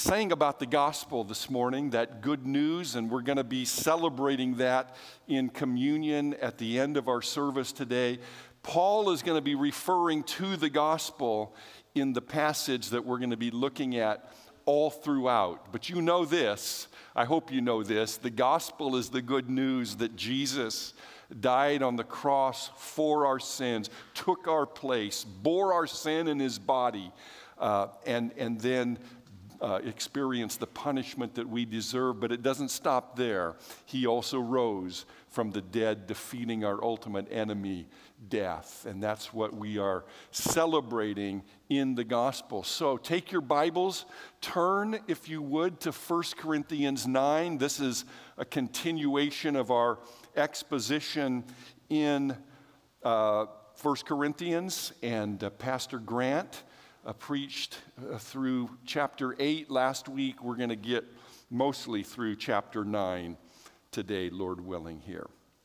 Saying about the gospel this morning, that good news, and we're going to be celebrating that in communion at the end of our service today. Paul is going to be referring to the gospel in the passage that we're going to be looking at all throughout. But you know this, I hope you know this, the gospel is the good news that Jesus died on the cross for our sins, took our place, bore our sin in his body, and then experience the punishment that we deserve, but it doesn't stop there. He also rose from the dead, defeating our ultimate enemy, death. And that's what we are celebrating in the gospel. So take your Bibles, turn, if you would, to 1 Corinthians 9. This is a continuation of our exposition in 1 Corinthians, and Pastor Grant preached through chapter 8 last week. We're going to get mostly through chapter 9 today, Lord willing, here.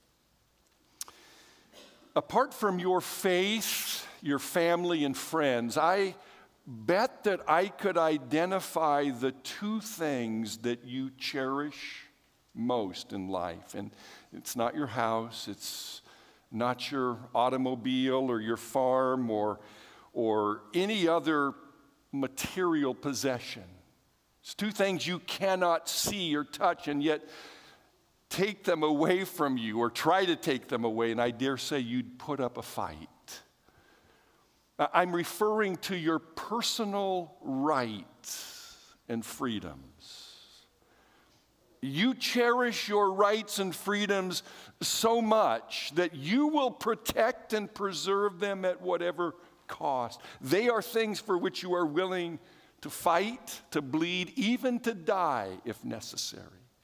Apart from your faith, your family, and friends, I bet that I could identify the two things that you cherish most in life. And it's not your house, it's not your automobile or your farm or any other material possession. It's two things you cannot see or touch, and yet take them away from you or try to take them away, and I dare say you'd put up a fight. I'm referring to your personal rights and freedoms. You cherish your rights and freedoms so much that you will protect and preserve them at whatever cost. They are things for which you are willing to fight, to bleed, even to die if necessary.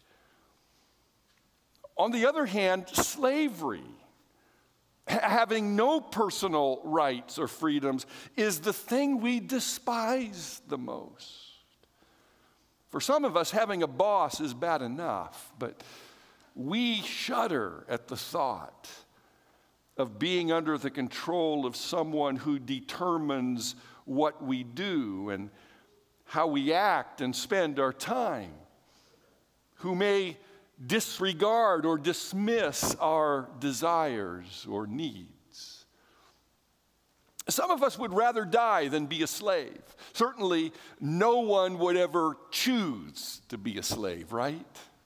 On the other hand, slavery, having no personal rights or freedoms, is the thing we despise the most. For some of us, having a boss is bad enough, but we shudder at the thought of being under the control of someone who determines what we do and how we act and spend our time, who may disregard or dismiss our desires or needs. Some of us would rather die than be a slave. Certainly, no one would ever choose to be a slave, right?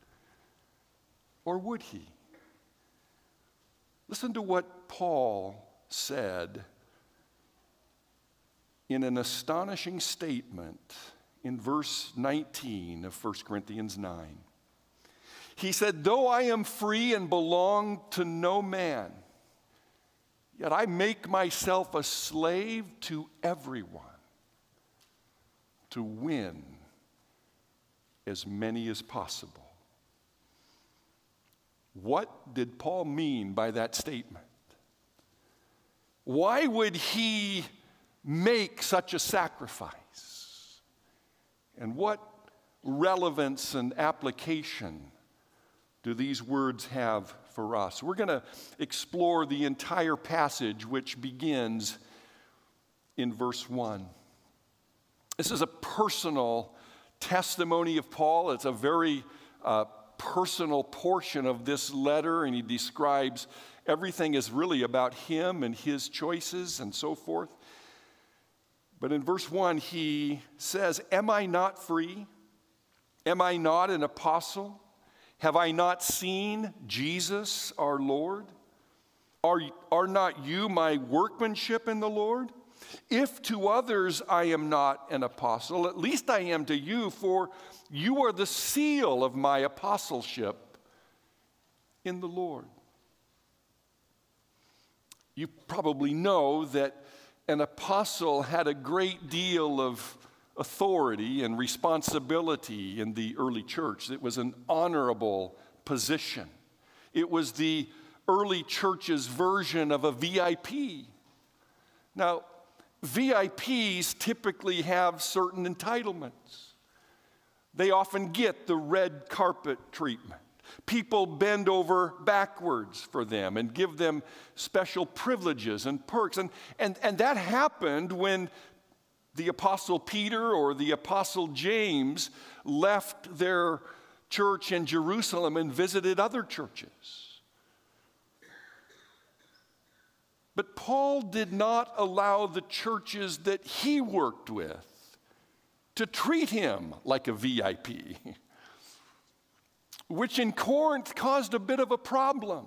Or would he? Listen to what Paul said in an astonishing statement in verse 19 of 1 Corinthians 9. He said, "Though I am free and belong to no man, yet I make myself a slave to everyone to win as many as possible." What did Paul mean by that statement? Why would he make such a sacrifice? And what relevance and application do these words have for us? We're going to explore the entire passage, which begins in verse 1. This is a personal testimony of Paul. It's a very personal portion of this letter, and he describes everything is really about him and his choices and so forth. But in verse 1, he says, "Am I not free? Am I not an apostle? Have I not seen Jesus our Lord? Are not you my workmanship in the Lord? If to others I am not an apostle, at least I am to you, for you are the seal of my apostleship in the Lord." You probably know that an apostle had a great deal of authority and responsibility in the early church. It was an honorable position. It was the early church's version of a VIP. Now, VIPs typically have certain entitlements. They often get the red carpet treatment. People bend over backwards for them and give them special privileges and perks. And that happened when the Apostle Peter or the Apostle James left their church in Jerusalem and visited other churches. But Paul did not allow the churches that he worked with to treat him like a VIP, which in Corinth caused a bit of a problem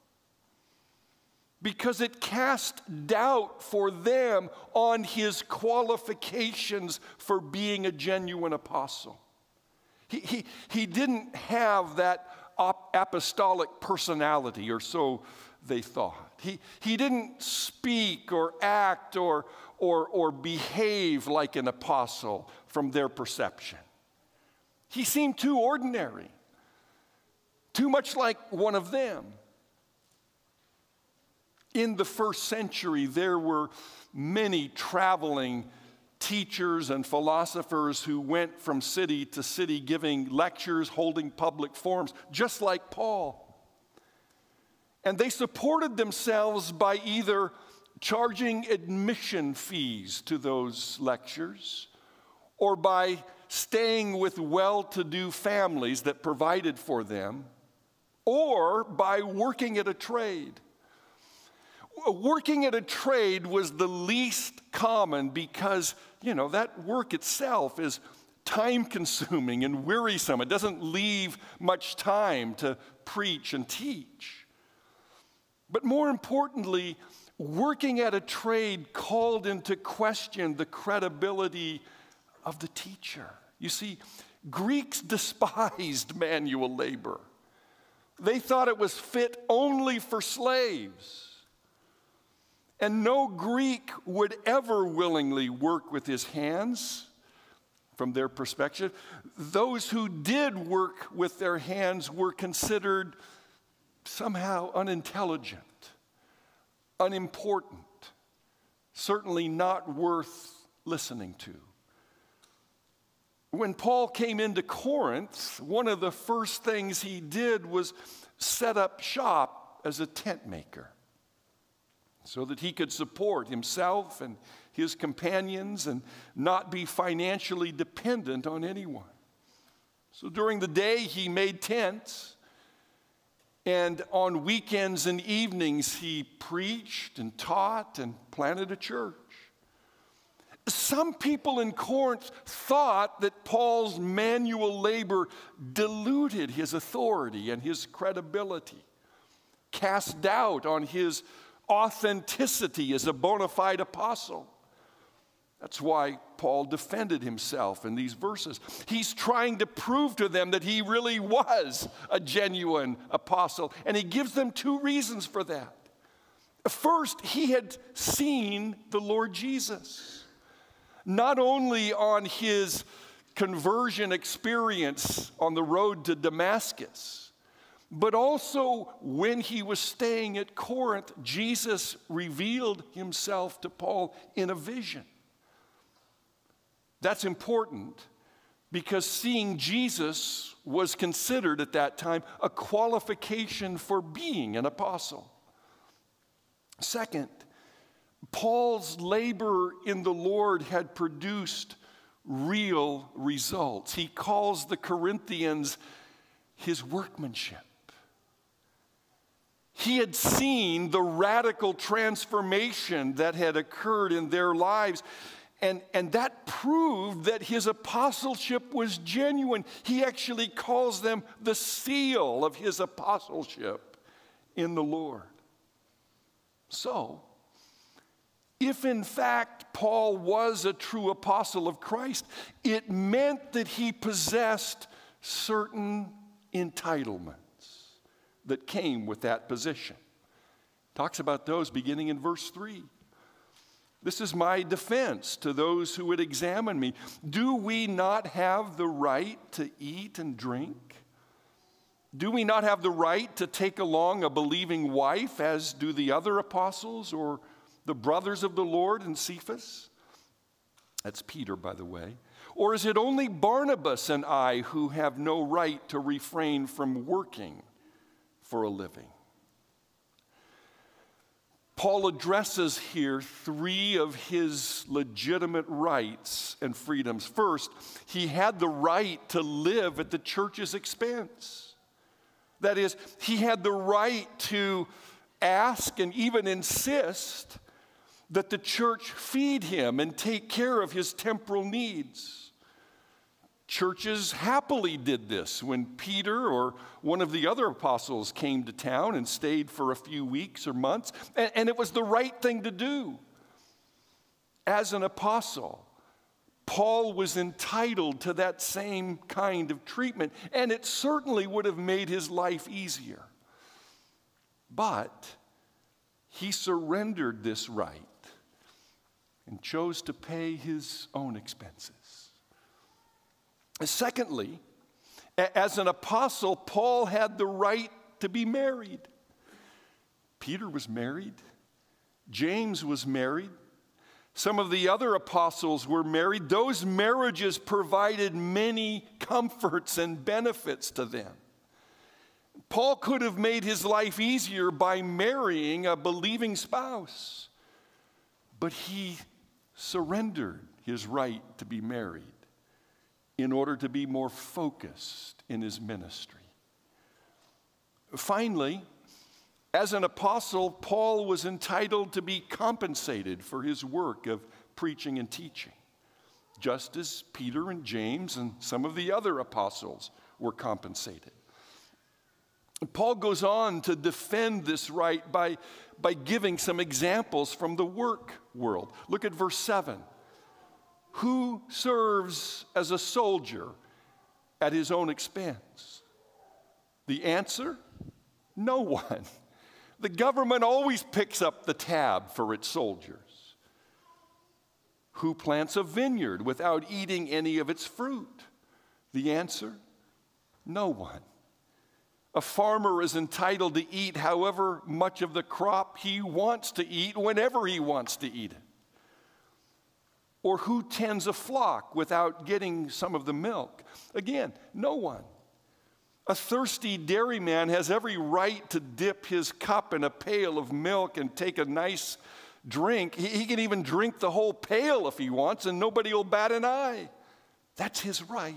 because it cast doubt for them on his qualifications for being a genuine apostle. He didn't have that apostolic personality, or so they thought. He didn't speak or act or behave like an apostle from their perception. He seemed too ordinary, too much like one of them. In the first century, there were many traveling teachers and philosophers who went from city to city giving lectures, holding public forums, just like Paul. And they supported themselves by either charging admission fees to those lectures or by staying with well-to-do families that provided for them, or by working at a trade. Working at a trade was the least common because, that work itself is time-consuming and wearisome. It doesn't leave much time to preach and teach. But more importantly, working at a trade called into question the credibility of the teacher. You see, Greeks despised manual labor. They thought it was fit only for slaves. And no Greek would ever willingly work with his hands, from their perspective. Those who did work with their hands were considered somehow unintelligent, unimportant, certainly not worth listening to. When Paul came into Corinth, one of the first things he did was set up shop as a tent maker so that he could support himself and his companions and not be financially dependent on anyone. So during the day, he made tents. And on weekends and evenings, he preached and taught and planted a church. Some people in Corinth thought that Paul's manual labor diluted his authority and his credibility, cast doubt on his authenticity as a bona fide apostle. That's why Paul defended himself in these verses. He's trying to prove to them that he really was a genuine apostle, and he gives them two reasons for that. First, he had seen the Lord Jesus, not only on his conversion experience on the road to Damascus, but also when he was staying at Corinth, Jesus revealed himself to Paul in a vision. That's important because seeing Jesus was considered at that time a qualification for being an apostle. Second, Paul's labor in the Lord had produced real results. He calls the Corinthians his workmanship. He had seen the radical transformation that had occurred in their lives, and that proved that his apostleship was genuine. He actually calls them the seal of his apostleship in the Lord. So, if in fact Paul was a true apostle of Christ, it meant that he possessed certain entitlements that came with that position. Talks about those beginning in verse 3. This is my defense to those who would examine me. Do we not have the right to eat and drink? Do we not have the right to take along a believing wife, as do the other apostles or the brothers of the Lord and Cephas? That's Peter, by the way. Or is it only Barnabas and I who have no right to refrain from working for a living? Paul addresses here three of his legitimate rights and freedoms. First, he had the right to live at the church's expense. That is, he had the right to ask and even insist that the church feed him and take care of his temporal needs. Churches happily did this when Peter or one of the other apostles came to town and stayed for a few weeks or months, and it was the right thing to do. As an apostle, Paul was entitled to that same kind of treatment, and it certainly would have made his life easier. But he surrendered this right and chose to pay his own expenses. Secondly, as an apostle, Paul had the right to be married. Peter was married. James was married. Some of the other apostles were married. Those marriages provided many comforts and benefits to them. Paul could have made his life easier by marrying a believing spouse, but he surrendered his right to be married in order to be more focused in his ministry. Finally, as an apostle, Paul was entitled to be compensated for his work of preaching and teaching, just as Peter and James and some of the other apostles were compensated. Paul goes on to defend this right by giving some examples from the work world. Look at verse 7. Who serves as a soldier at his own expense? The answer? No one. The government always picks up the tab for its soldiers. Who plants a vineyard without eating any of its fruit? The answer? No one. A farmer is entitled to eat however much of the crop he wants to eat whenever he wants to eat it. Or who tends a flock without getting some of the milk? Again, no one. A thirsty dairyman has every right to dip his cup in a pail of milk and take a nice drink. He can even drink the whole pail if he wants, and nobody will bat an eye. That's his right.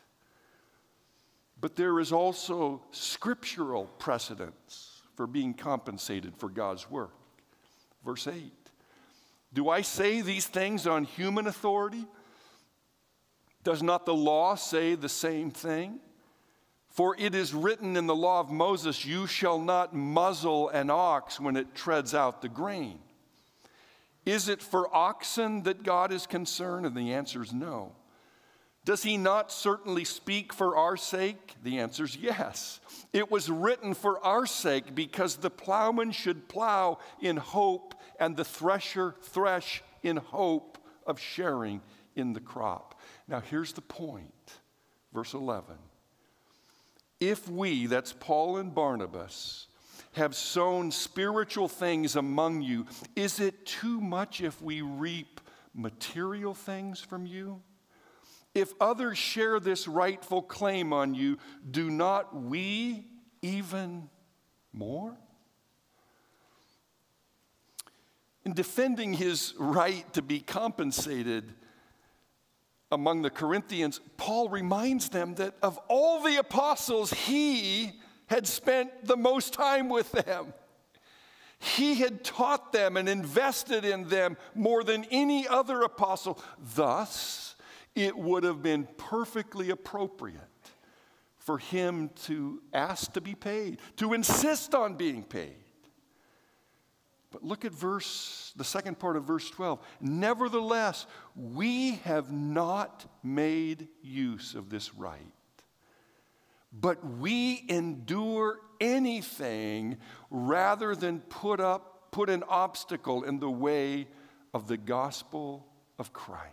But there is also scriptural precedence for being compensated for God's work. Verse 8. Do I say these things on human authority? Does not the law say the same thing? For it is written in the law of Moses, you shall not muzzle an ox when it treads out the grain. Is it for oxen that God is concerned? And the answer is no. Does he not certainly speak for our sake? The answer is yes. It was written for our sake because the plowman should plow in hope and the thresher thresh in hope of sharing in the crop. Now here's the point, verse 11. If we, that's Paul and Barnabas, have sown spiritual things among you, is it too much if we reap material things from you? If others share this rightful claim on you, do not we even more? In defending his right to be compensated among the Corinthians, Paul reminds them that of all the apostles, he had spent the most time with them. He had taught them and invested in them more than any other apostle. Thus, it would have been perfectly appropriate for him to ask to be paid, to insist on being paid. But look at the second part of verse 12. Nevertheless, we have not made use of this right, but we endure anything rather than put an obstacle in the way of the gospel of Christ.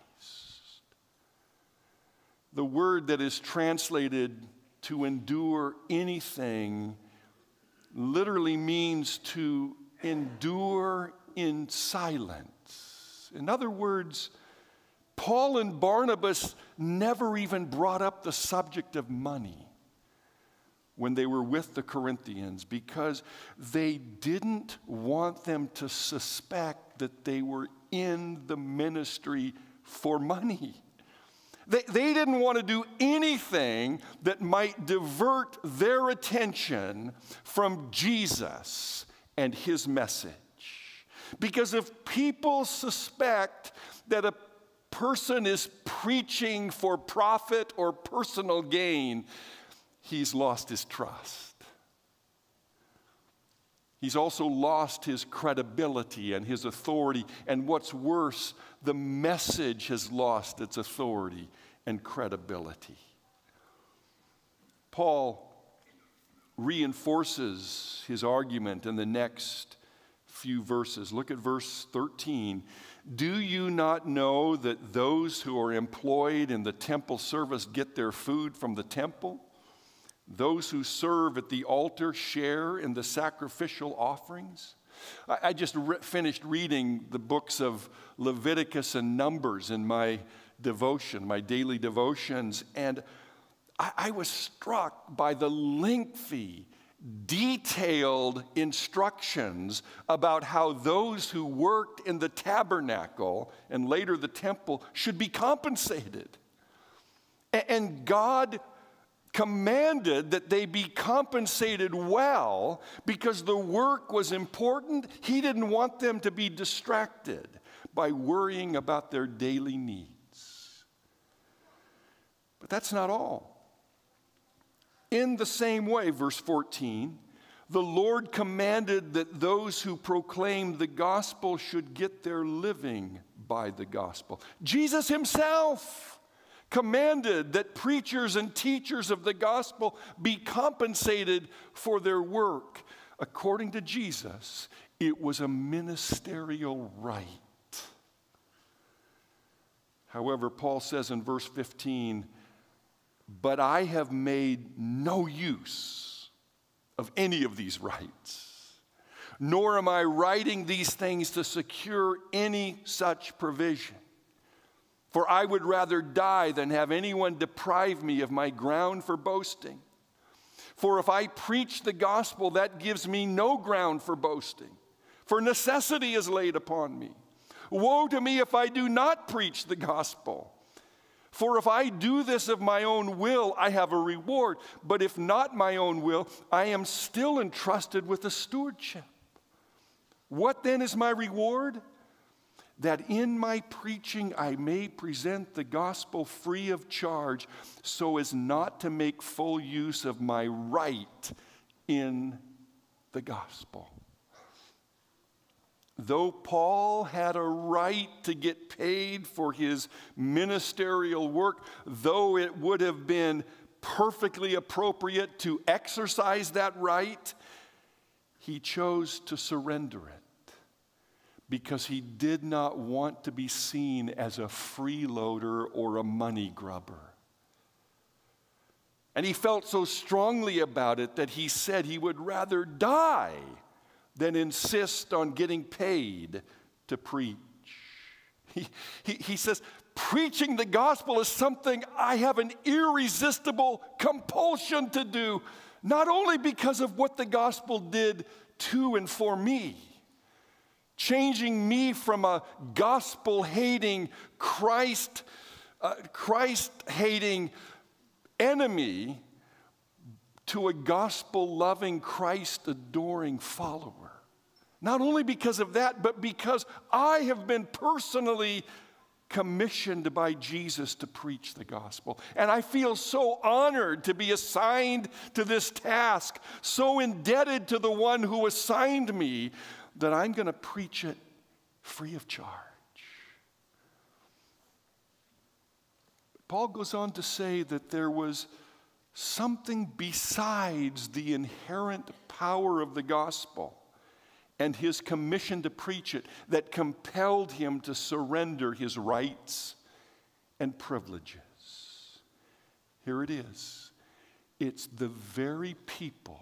The word that is translated to endure anything literally means to endure in silence. In other words, Paul and Barnabas never even brought up the subject of money. when they were with the Corinthians, because they didn't want them to suspect that they were in the ministry for money. They didn't want to do anything that might divert their attention from Jesus and his message. Because if people suspect that a person is preaching for profit or personal gain, he's lost his trust. He's also lost his credibility and his authority. And what's worse, the message has lost its authority and credibility. Paul reinforces his argument in the next few verses. Look at verse 13. Do you not know that those who are employed in the temple service get their food from the temple? Those who serve at the altar share in the sacrificial offerings? I just finished reading the books of Leviticus and Numbers in my devotion, my daily devotions, and I was struck by the lengthy, detailed instructions about how those who worked in the tabernacle and later the temple should be compensated. And God commanded that they be compensated well because the work was important. He didn't want them to be distracted by worrying about their daily needs. But that's not all. In the same way, verse 14, the Lord commanded that those who proclaimed the gospel should get their living by the gospel. Jesus himself commanded that preachers and teachers of the gospel be compensated for their work. According to Jesus, it was a ministerial right. However, Paul says in verse 15, but I have made no use of any of these rights, nor am I writing these things to secure any such provision. For I would rather die than have anyone deprive me of my ground for boasting. For if I preach the gospel, that gives me no ground for boasting, for necessity is laid upon me. Woe to me if I do not preach the gospel. For if I do this of my own will, I have a reward. But if not my own will, I am still entrusted with a stewardship. What then is my reward? That in my preaching I may present the gospel free of charge, so as not to make full use of my right in the gospel. Though Paul had a right to get paid for his ministerial work, though it would have been perfectly appropriate to exercise that right, he chose to surrender it because he did not want to be seen as a freeloader or a money grubber. And he felt so strongly about it that he said he would rather die than insist on getting paid to preach. He says, preaching the gospel is something I have an irresistible compulsion to do, not only because of what the gospel did to and for me, changing me from a gospel-hating, Christ-hating enemy to a gospel-loving, Christ-adoring follower. Not only because of that, but because I have been personally commissioned by Jesus to preach the gospel. And I feel so honored to be assigned to this task, so indebted to the one who assigned me, that I'm going to preach it free of charge. Paul goes on to say that there was something besides the inherent power of the gospel and his commission to preach it that compelled him to surrender his rights and privileges. Here it is. It's the very people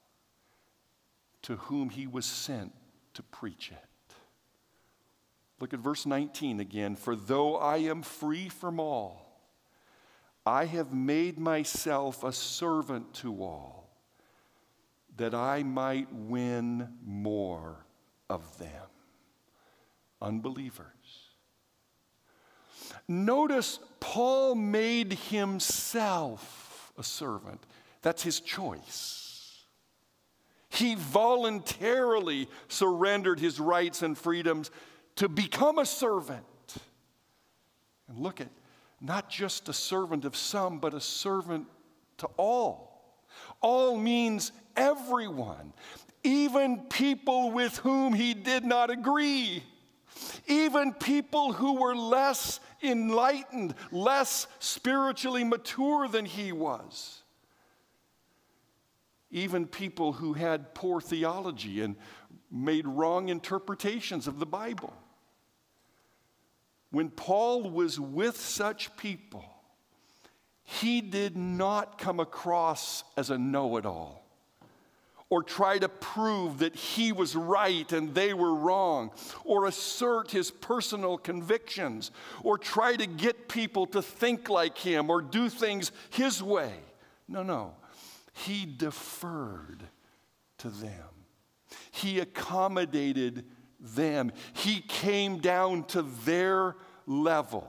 to whom he was sent to preach it. Look at verse 19 again. For though I am free from all, I have made myself a servant to all, that I might win more of them. Unbelievers. Notice Paul made himself a servant. That's his choice. He voluntarily surrendered his rights and freedoms to become a servant. And look at, not just a servant of some, but a servant to all. All means everyone, even people with whom he did not agree, even people who were less enlightened, less spiritually mature than he was, even people who had poor theology and made wrong interpretations of the Bible. When Paul was with such people, he did not come across as a know-it-all or try to prove that he was right and they were wrong, or assert his personal convictions, or try to get people to think like him or do things his way. No. He deferred to them. He accommodated them. He came down to their level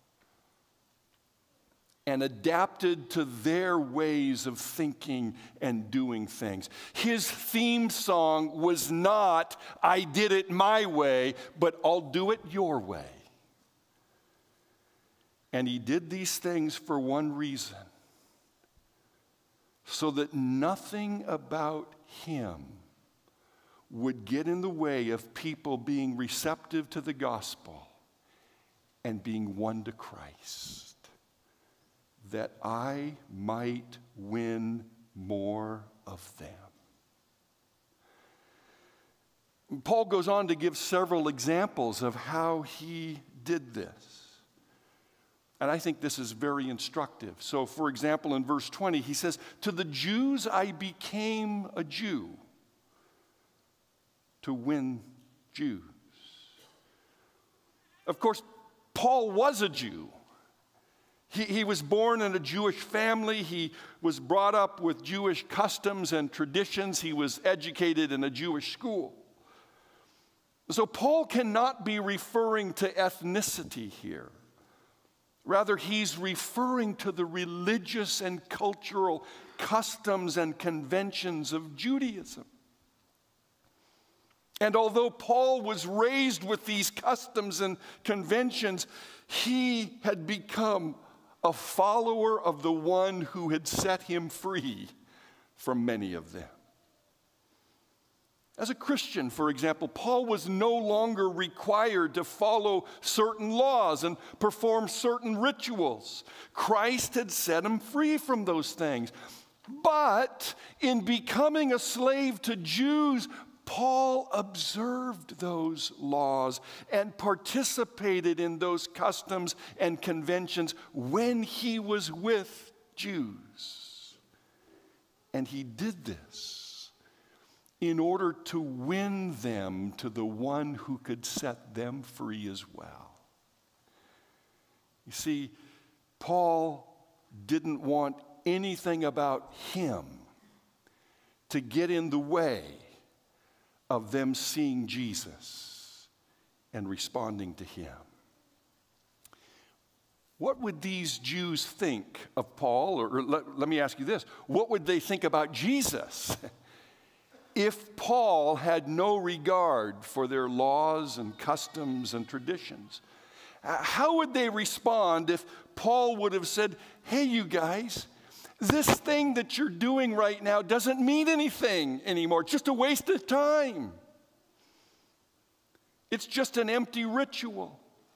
and adapted to their ways of thinking and doing things. His theme song was not, "I did it my way," but "I'll do it your way." And he did these things for one reason: so that nothing about him would get in the way of people being receptive to the gospel and being won to Christ, that I might win more of them. Paul goes on to give several examples of how he did this. And I think this is very instructive. So, for example, in verse 20, he says, "To the Jews I became a Jew to win Jews." Of course, Paul was a Jew. He was born in a Jewish family. He was brought up with Jewish customs and traditions. He was educated in a Jewish school. So Paul cannot be referring to ethnicity here. Rather, he's referring to the religious and cultural customs and conventions of Judaism. And although Paul was raised with these customs and conventions, he had become a follower of the one who had set him free from many of them. As a Christian, for example, Paul was no longer required to follow certain laws and perform certain rituals. Christ had set him free from those things. But in becoming a slave to Jews, Paul observed those laws and participated in those customs and conventions when he was with Jews. And he did this in order to win them to the one who could set them free as well. You see, Paul didn't want anything about him to get in the way of them seeing Jesus and responding to him. What would these Jews think of Paul? Or let me ask you this. What would they think about Jesus if Paul had no regard for their laws and customs and traditions? How would they respond if Paul would have said, "Hey, you guys, this thing that you're doing right now doesn't mean anything anymore. It's just a waste of time. It's just an empty ritual."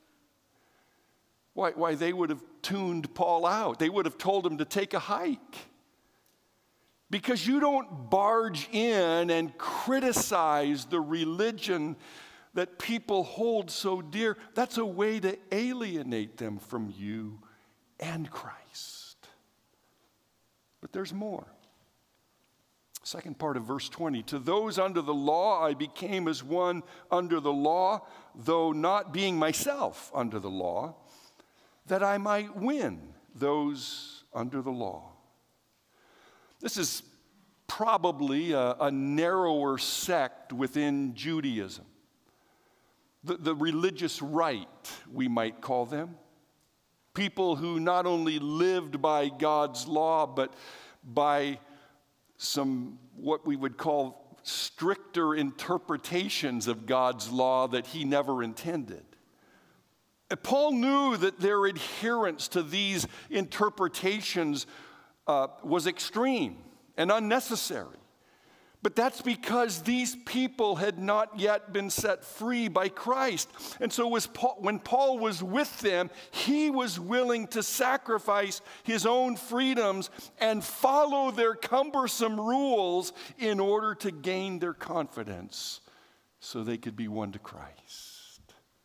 Why, they would have tuned Paul out. They would have told him to take a hike. Because you don't barge in and criticize the religion that people hold so dear. That's a way to alienate them from you and Christ. But there's more. Second part of verse 20. "To those under the law I became as one under the law, though not being myself under the law, that I might win those under the law." This is probably a narrower sect within Judaism. The religious right, we might call them. People who not only lived by God's law, but by some what we would call stricter interpretations of God's law that he never intended. Paul knew that their adherence to these interpretations was extreme and unnecessary. But that's because these people had not yet been set free by Christ. And so when Paul was with them, he was willing to sacrifice his own freedoms and follow their cumbersome rules in order to gain their confidence so they could be won to Christ.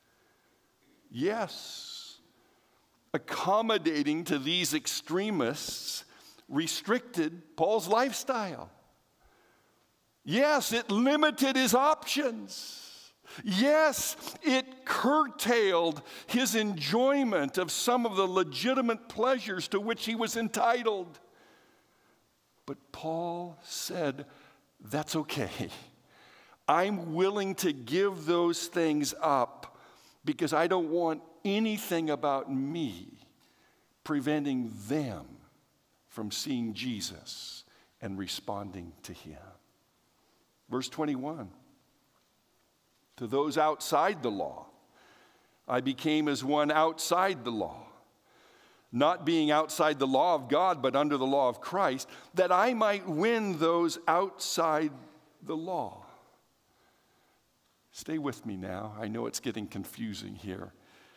Yes, accommodating to these extremists restricted Paul's lifestyle. Yes, it limited his options. Yes, it curtailed his enjoyment of some of the legitimate pleasures to which he was entitled. But Paul said, that's okay. I'm willing to give those things up because I don't want anything about me preventing them from seeing Jesus and responding to him. Verse 21, to those outside the law, I became as one outside the law, not being outside the law of God, but under the law of Christ, that I might win those outside the law. Stay with me now. I know it's getting confusing here.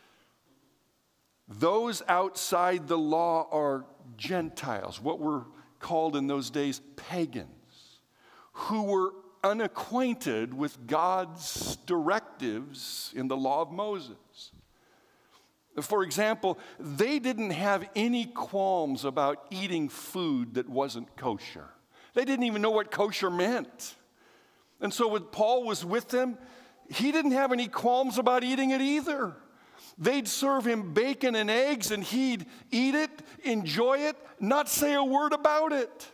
Those outside the law are Gentiles, what were called in those days pagans, who were unacquainted with God's directives in the law of Moses. For example, they didn't have any qualms about eating food that wasn't kosher. They didn't even know what kosher meant. And so when Paul was with them, he didn't have any qualms about eating it either. They'd serve him bacon and eggs, and he'd eat it, enjoy it, not say a word about it.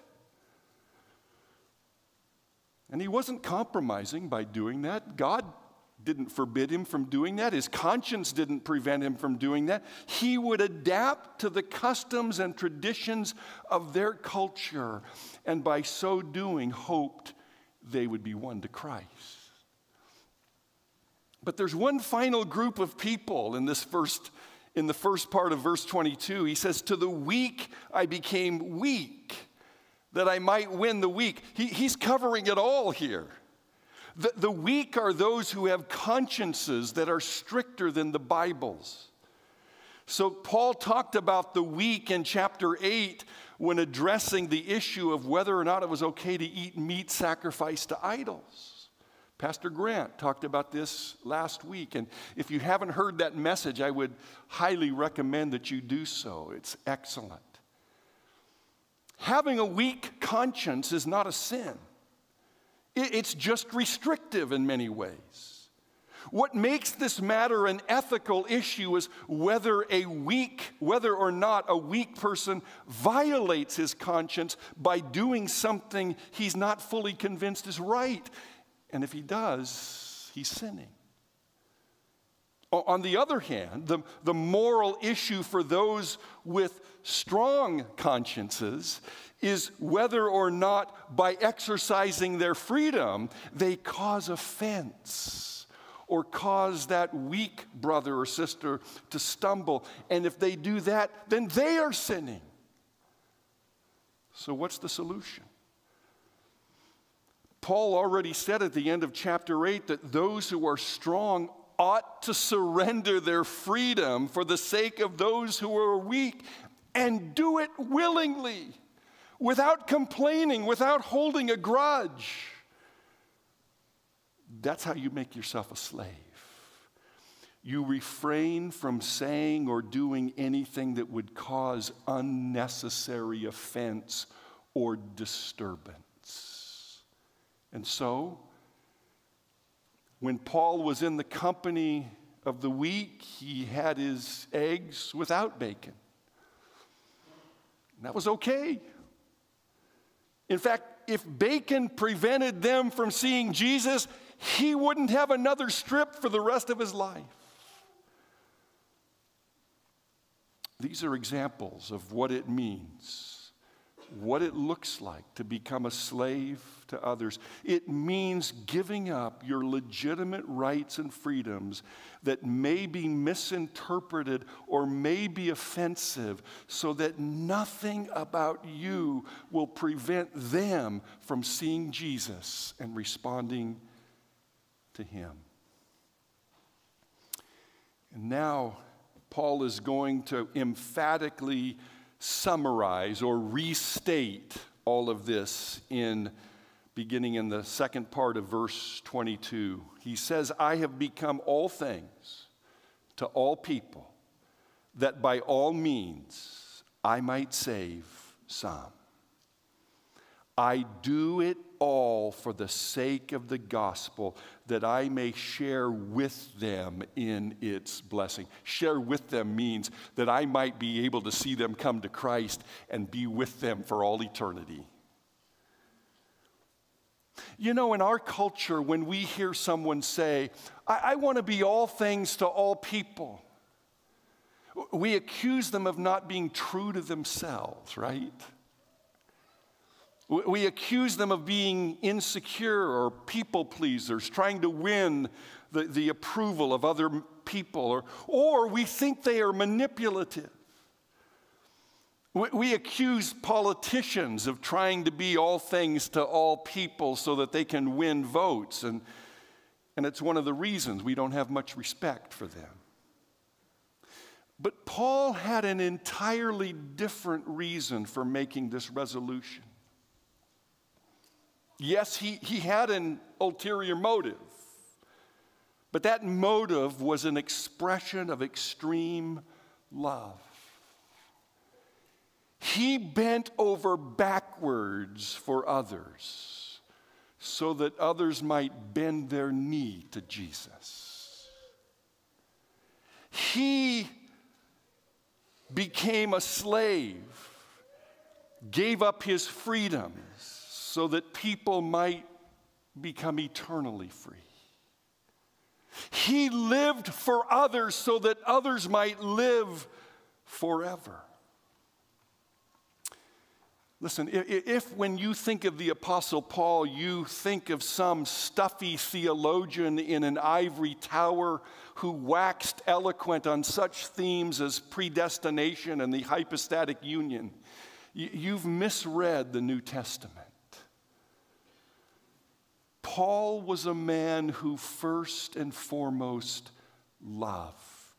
And he wasn't compromising by doing that. God didn't forbid him from doing that. His conscience didn't prevent him from doing that. He would adapt to the customs and traditions of their culture, and by so doing, hoped they would be won to Christ. But there's one final group of people in the first part of verse 22. He says, to the weak I became weak, that I might win the weak. He's covering it all here. The weak are those who have consciences that are stricter than the Bible's. So Paul talked about the weak in chapter 8 when addressing the issue of whether or not it was okay to eat meat sacrificed to idols. Pastor Grant talked about this last week, and if you haven't heard that message, I would highly recommend that you do so. It's excellent. Having a weak conscience is not a sin. It's just restrictive in many ways. What makes this matter an ethical issue is whether or not a weak person violates his conscience by doing something he's not fully convinced is right. And if he does, he's sinning. On the other hand, the moral issue for those with strong consciences is whether or not by exercising their freedom, they cause offense or cause that weak brother or sister to stumble. And if they do that, then they are sinning. So what's the solution? Paul already said at the end of chapter 8 that those who are strong ought to surrender their freedom for the sake of those who are weak, and do it willingly, without complaining, without holding a grudge. That's how you make yourself a slave. You refrain from saying or doing anything that would cause unnecessary offense or disturbance. And so, when Paul was in the company of the weak, he had his eggs without bacon. And that was okay. In fact, if bacon prevented them from seeing Jesus, he wouldn't have another strip for the rest of his life. These are examples of what it means, what it looks like to become a slave to others. It means giving up your legitimate rights and freedoms that may be misinterpreted or may be offensive, so that nothing about you will prevent them from seeing Jesus and responding to him. And now, Paul is going to emphatically summarize or restate all of this beginning in the second part of verse 22. He says, I have become all things to all people, that by all means I might save some. I do it all for the sake of the gospel, that I may share with them in its blessing. Share with them means that I might be able to see them come to Christ and be with them for all eternity. You know, in our culture, when we hear someone say, I want to be all things to all people, we accuse them of not being true to themselves, right? We accuse them of being insecure or people pleasers, trying to win the approval of other people, or we think they are manipulative. We accuse politicians of trying to be all things to all people so that they can win votes, and it's one of the reasons we don't have much respect for them. But Paul had an entirely different reason for making this resolution. Yes, he had an ulterior motive, but that motive was an expression of extreme love. He bent over backwards for others so that others might bend their knee to Jesus. He became a slave, gave up his freedoms so that people might become eternally free. He lived for others so that others might live forever. Listen, if when you think of the Apostle Paul, you think of some stuffy theologian in an ivory tower who waxed eloquent on such themes as predestination and the hypostatic union, you've misread the New Testament. Paul was a man who first and foremost loved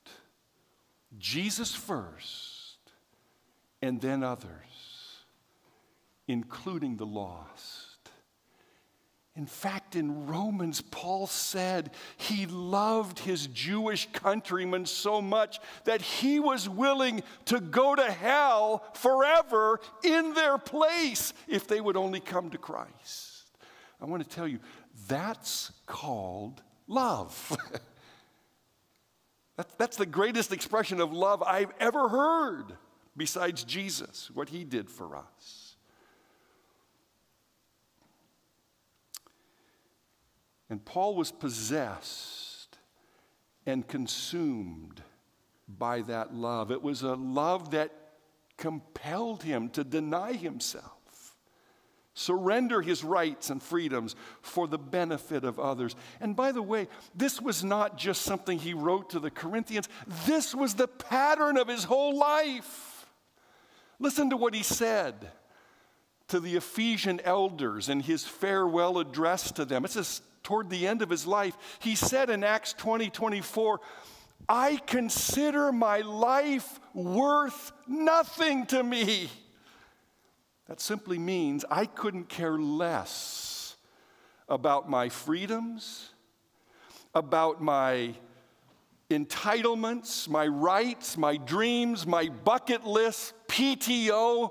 Jesus first, and then others, including the lost. In fact, in Romans, Paul said he loved his Jewish countrymen so much that he was willing to go to hell forever in their place if they would only come to Christ. I want to tell you, that's called love. That's the greatest expression of love I've ever heard besides Jesus, what he did for us. And Paul was possessed and consumed by that love. It was a love that compelled him to deny himself, surrender his rights and freedoms for the benefit of others. And by the way, this was not just something he wrote to the Corinthians. This was the pattern of his whole life. Listen to what he said to the Ephesian elders in his farewell address to them. It says, toward the end of his life, he said in Acts 20:24, I consider my life worth nothing to me. That simply means I couldn't care less about my freedoms, about my entitlements, my rights, my dreams, my bucket list, PTO,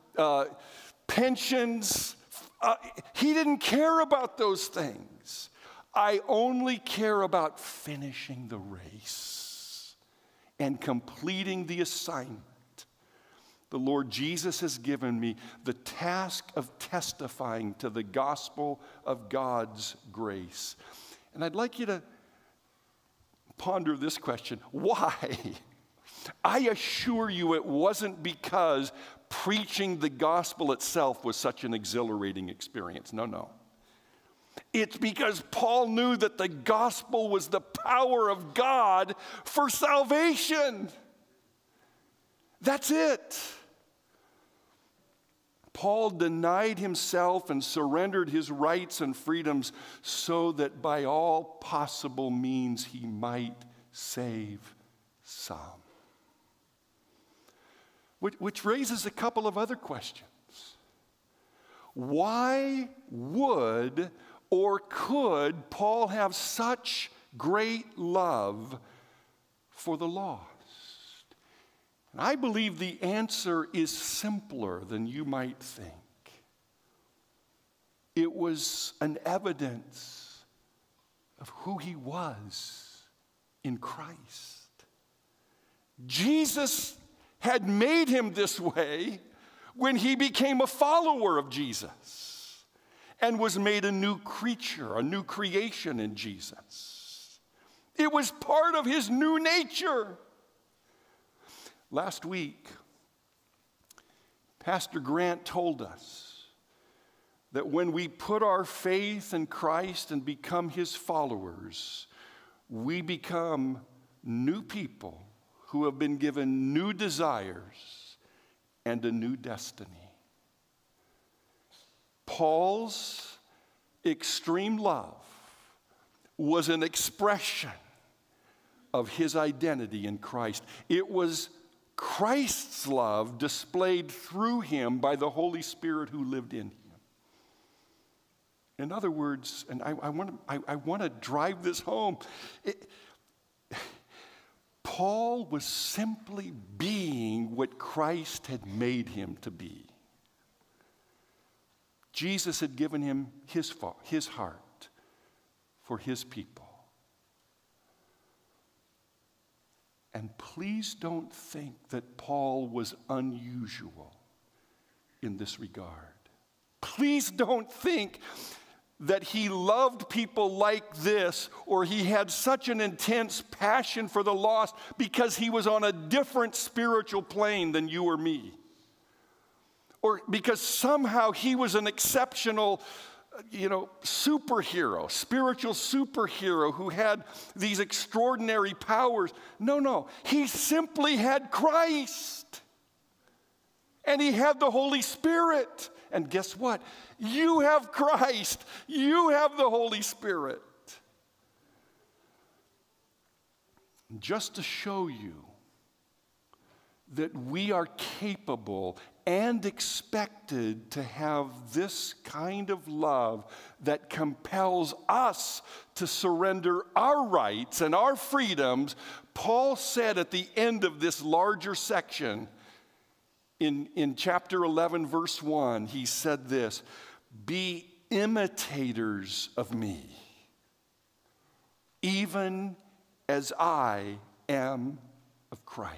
pensions. He didn't care about those things. I only care about finishing the race and completing the assignment the Lord Jesus has given me the task of testifying to the gospel of God's grace. And I'd like you to ponder this question: why? I assure you it wasn't because preaching the gospel itself was such an exhilarating experience. No. It's because Paul knew that the gospel was the power of God for salvation. That's it. Paul denied himself and surrendered his rights and freedoms so that by all possible means he might save some. Which raises a couple of other questions. Why would or could Paul have such great love for the lost? And I believe the answer is simpler than you might think. It was an evidence of who he was in Christ. Jesus had made him this way when he became a follower of Jesus and was made a new creature, a new creation in Jesus. It was part of his new nature. Last week, Pastor Grant told us that when we put our faith in Christ and become his followers, we become new people who have been given new desires and a new destiny. Paul's extreme love was an expression of his identity in Christ. It was Christ's love displayed through him by the Holy Spirit who lived in him. In other words, and I want to drive this home, Paul was simply being what Christ had made him to be. Jesus had given him his heart for his people. And please don't think that Paul was unusual in this regard. Please don't think that he loved people like this, or he had such an intense passion for the lost because he was on a different spiritual plane than you or me. Or because somehow he was an exceptional, superhero, spiritual superhero who had these extraordinary powers. No. He simply had Christ. And he had the Holy Spirit. And guess what? You have Christ. You have the Holy Spirit. Just to show you that we are capable and expected to have this kind of love that compels us to surrender our rights and our freedoms, Paul said at the end of this larger section, in chapter 11, verse 1, he said this: "Be imitators of me, even as I am of Christ."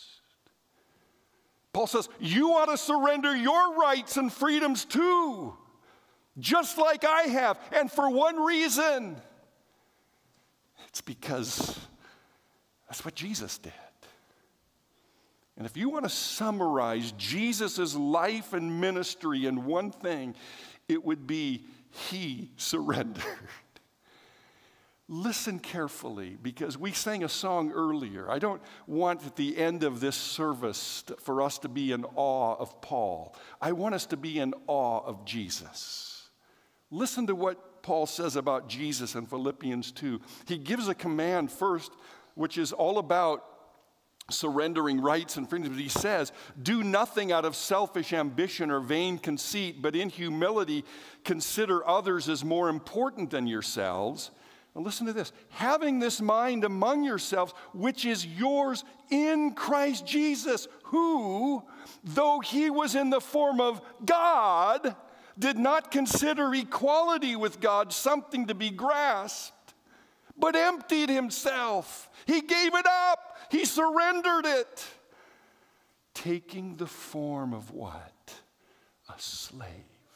Paul says, you ought to surrender your rights and freedoms too, just like I have. And for one reason, it's because that's what Jesus did. And if you want to summarize Jesus' life and ministry in one thing, it would be he surrendered. Listen carefully, because we sang a song earlier. I don't want at the end of this service for us to be in awe of Paul. I want us to be in awe of Jesus. Listen to what Paul says about Jesus in Philippians 2. He gives a command first, which is all about surrendering rights and freedoms. He says, "Do nothing out of selfish ambition or vain conceit, but in humility consider others as more important than yourselves." Now listen to this. "Having this mind among yourselves, which is yours in Christ Jesus, who, though he was in the form of God, did not consider equality with God something to be grasped, but emptied himself. He gave it up. He surrendered it. taking the form of what? A slave.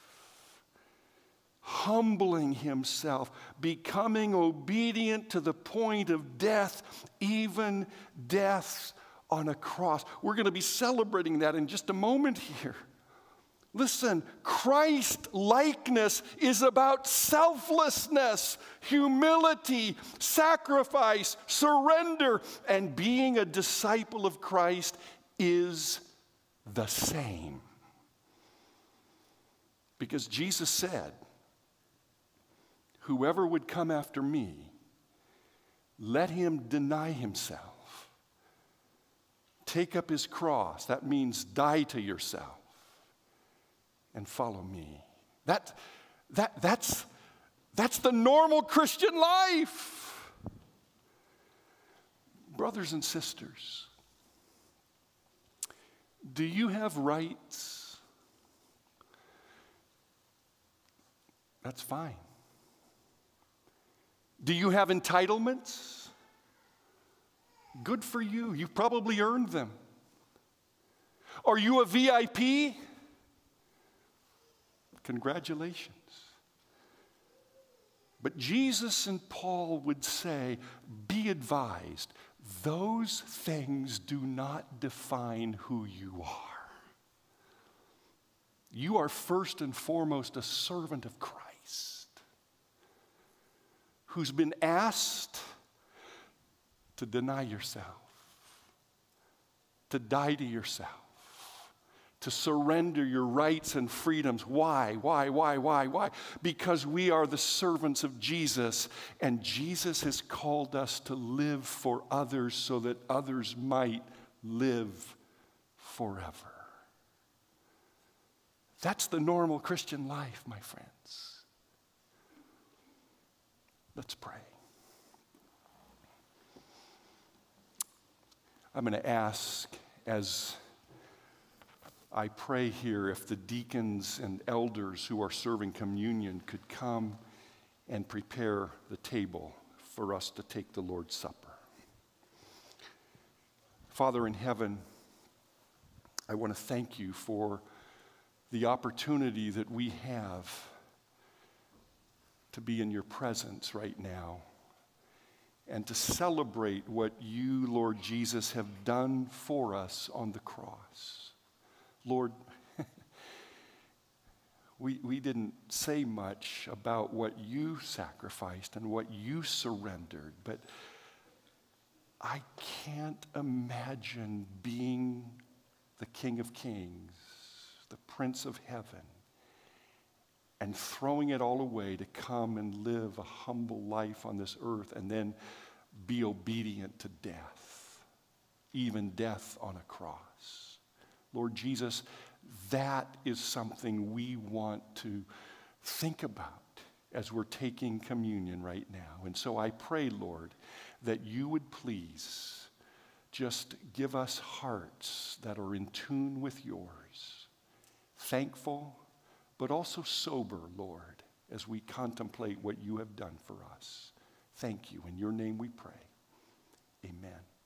Humbling himself, becoming obedient to the point of death, even death on a cross. We're going to be celebrating that in just a moment here. Listen, Christ-likeness is about selflessness, humility, sacrifice, surrender, and being a disciple of Christ is the same. Because Jesus said, whoever would come after me, let him deny himself, take up his cross. That means die to yourself. And follow me. That's the normal Christian life. Brothers and sisters, do you have rights? That's fine. Do you have entitlements? Good for you. You've probably earned them. Are you a VIP? Congratulations. But Jesus and Paul would say, be advised, those things do not define who you are. You are first and foremost a servant of Christ who's been asked to deny yourself, to die to yourself, to surrender your rights and freedoms. Why? Because we are the servants of Jesus, and Jesus has called us to live for others so that others might live forever. That's the normal Christian life, my friends. Let's pray. I'm going to ask, as I pray here, if the deacons and elders who are serving communion could come and prepare the table for us to take the Lord's Supper. Father in heaven, I want to thank you for the opportunity that we have to be in your presence right now and to celebrate what you, Lord Jesus, have done for us on the cross. Lord, we didn't say much about what you sacrificed and what you surrendered, but I can't imagine being the King of Kings, the Prince of Heaven, and throwing it all away to come and live a humble life on this earth and then be obedient to death, even death on a cross. Lord Jesus, that is something we want to think about as we're taking communion right now. And so I pray, Lord, that you would please just give us hearts that are in tune with yours, thankful, but also sober, Lord, as we contemplate what you have done for us. Thank you. In your name we pray. Amen.